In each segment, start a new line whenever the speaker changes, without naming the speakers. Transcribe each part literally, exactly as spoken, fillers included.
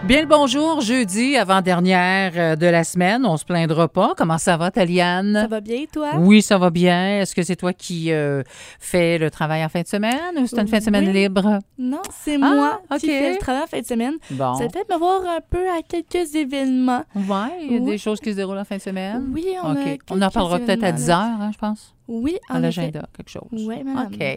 Bien le bonjour, jeudi, avant-dernière de la semaine. On se plaindra pas. Comment ça va, Taliane?
Ça va bien, toi?
Oui, ça va bien. Est-ce que c'est toi qui euh, fais le travail en fin de semaine ou c'est une fin de semaine
oui.
libre?
Non, c'est
ah,
moi
okay.
qui fais le travail en fin de semaine.
Bon.
Ça peut-être me voir un peu à quelques événements.
Oui, il y a
oui.
des choses qui se déroulent en fin de semaine?
Oui, on
okay.
a
On en parlera peut-être à dix heures, hein, je pense.
Oui, en
à l'agenda, quelque chose.
Oui, madame.
OK.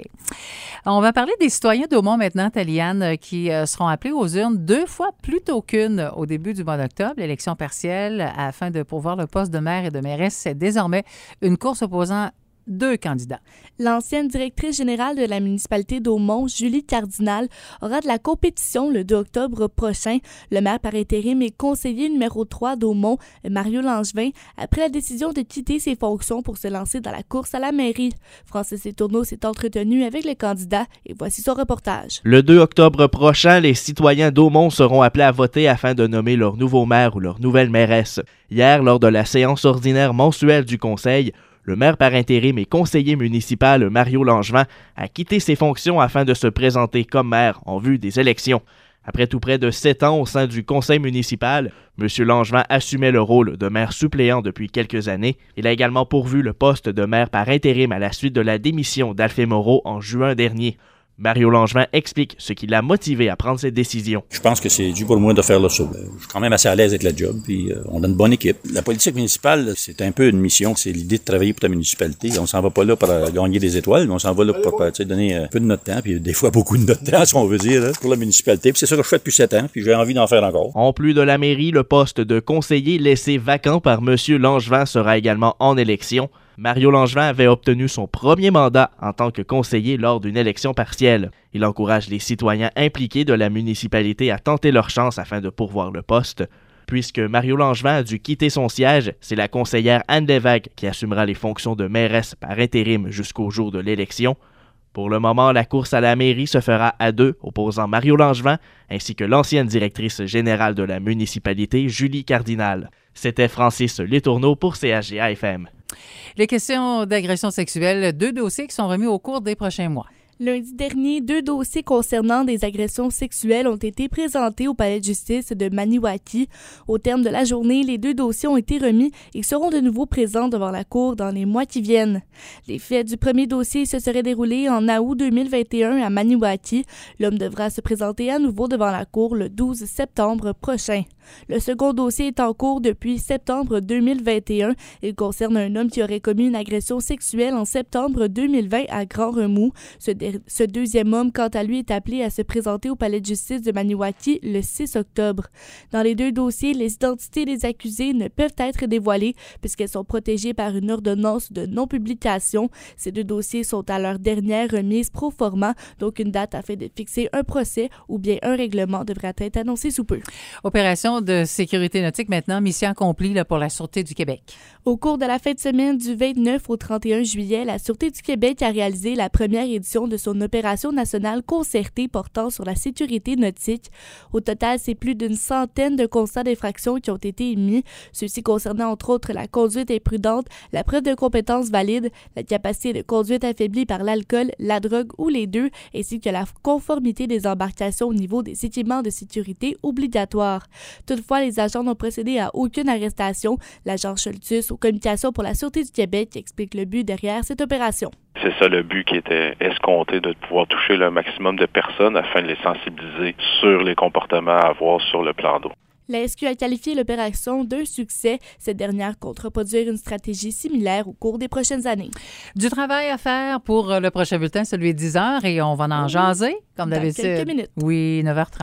On va parler des citoyens d'Aumont maintenant, Taliane, qui euh, seront appelés aux urnes deux fois plus tôt qu'une au début du mois d'octobre, l'élection partielle, afin de pourvoir le poste de maire et de mairesse. C'est désormais une course opposant deux candidats.
L'ancienne directrice générale de la municipalité d'Aumont, Julie Cardinal, aura de la compétition le deux octobre prochain. Le maire par intérim et conseiller numéro trois d'Aumont, Mario Langevin, a pris la décision de quitter ses fonctions pour se lancer dans la course à la mairie. Francis Letourneau s'est entretenu avec le candidat et voici son reportage.
Le deux octobre prochain, les citoyens d'Aumont seront appelés à voter afin de nommer leur nouveau maire ou leur nouvelle mairesse. Hier, lors de la séance ordinaire mensuelle du conseil, le maire par intérim et conseiller municipal Mario Langevin a quitté ses fonctions afin de se présenter comme maire en vue des élections. Après tout près de sept ans au sein du conseil municipal, M. Langevin assumait le rôle de maire suppléant depuis quelques années. Il a également pourvu le poste de maire par intérim à la suite de la démission d'Alphée Moreau en juin dernier. Mario Langevin explique ce qui l'a motivé à prendre cette décision.
Je pense que c'est dû pour moi de faire le saut. Je suis quand même assez à l'aise avec la job, puis euh, on a une bonne équipe. La politique municipale, c'est un peu une mission, c'est l'idée de travailler pour ta municipalité. On s'en va pas là pour euh, gagner des étoiles, mais on s'en va là pour euh, donner un peu de notre temps, puis des fois beaucoup de notre temps, si on veut dire, là, pour la municipalité. Puis c'est ça que je fais depuis sept ans, puis j'ai envie d'en faire encore.
En plus de la mairie, le poste de conseiller laissé vacant par M. Langevin sera également en élection. Mario Langevin avait obtenu son premier mandat en tant que conseiller lors d'une élection partielle. Il encourage les citoyens impliqués de la municipalité à tenter leur chance afin de pourvoir le poste. Puisque Mario Langevin a dû quitter son siège, c'est la conseillère Anne Lévesque qui assumera les fonctions de mairesse par intérim jusqu'au jour de l'élection. Pour le moment, la course à la mairie se fera à deux, opposant Mario Langevin ainsi que l'ancienne directrice générale de la municipalité, Julie Cardinal. C'était Francis Letourneau pour C H G A F M.
Les questions d'agression sexuelle, deux dossiers qui sont remis au cours des prochains mois.
Lundi dernier, deux dossiers concernant des agressions sexuelles ont été présentés au palais de justice de Maniwaki. Au terme de la journée, les deux dossiers ont été remis et seront de nouveau présents devant la cour dans les mois qui viennent. Les faits du premier dossier se seraient déroulés en août deux mille vingt et un à Maniwaki. L'homme devra se présenter à nouveau devant la cour le douze septembre prochain. Le second dossier est en cours depuis septembre deux mille vingt et un. Il concerne un homme qui aurait commis une agression sexuelle en septembre deux mille vingt à Grand-Remous. Ce, de- ce deuxième homme, quant à lui, est appelé à se présenter au palais de justice de Maniwaki le six octobre. Dans les deux dossiers, les identités des accusés ne peuvent être dévoilées puisqu'elles sont protégées par une ordonnance de non-publication. Ces deux dossiers sont à leur dernière remise pro forma, donc une date afin de fixer un procès ou bien un règlement devrait être annoncé sous peu.
Opération de sécurité nautique maintenant, mission accomplie là, pour la Sûreté du Québec.
Au cours de la fin de semaine du vingt-neuf au trente et un juillet, la Sûreté du Québec a réalisé la première édition de son opération nationale concertée portant sur la sécurité nautique. Au total, c'est plus d'une centaine de constats d'infraction qui ont été émis, ceux-ci concernant entre autres la conduite imprudente, la preuve de compétences valide, la capacité de conduite affaiblie par l'alcool, la drogue ou les deux, ainsi que la conformité des embarcations au niveau des équipements de sécurité obligatoires. Toutefois, les agents n'ont procédé à aucune arrestation. L'agent Choltus, aux communications pour la Sûreté du Québec, explique le but derrière cette opération.
C'est ça le but qui était escompté, de pouvoir toucher le maximum de personnes afin de les sensibiliser sur les comportements à avoir sur le plan d'eau.
La S Q a qualifié l'opération d'un succès. Cette dernière compte reproduire une stratégie similaire au cours des prochaines années.
Du travail à faire pour le prochain bulletin, celui de dix heures, et on va en jaser, comme
Dans
d'habitude.
quelques minutes.
Oui, neuf heures trente.